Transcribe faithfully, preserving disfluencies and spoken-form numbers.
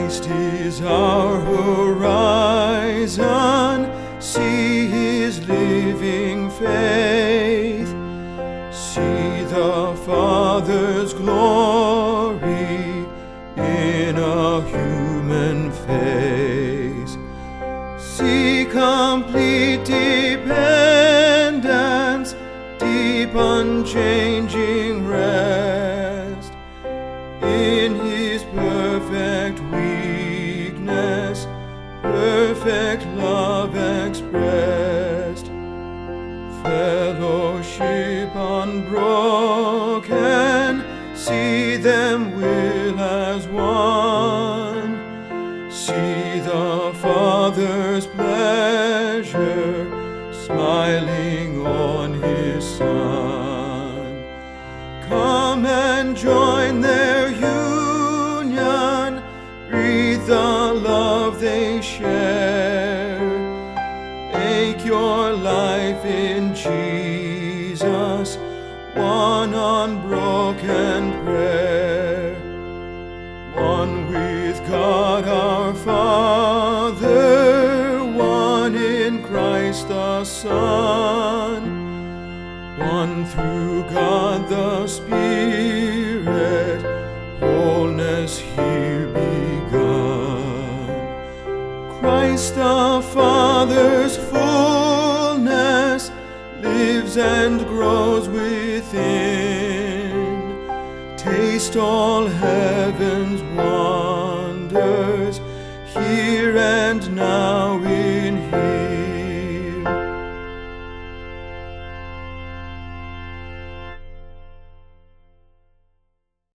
Christ is our horizon. See His living faith. See the Father's glory in a human face. See complete dependence, deep unchanging rest. In His perfect weakness, perfect love expressed. Fellowship unbroken, see them will as one. See the Father's pleasure smiling on His Son. Come and join their union, breathe the love they share. Make your life in Jesus one unbroken prayer. One with God our Father, one in Christ the Son, one through God the Spirit, wholeness here begun. Christ the Father's fullness lives and grows within. Taste all heaven's wonders here and now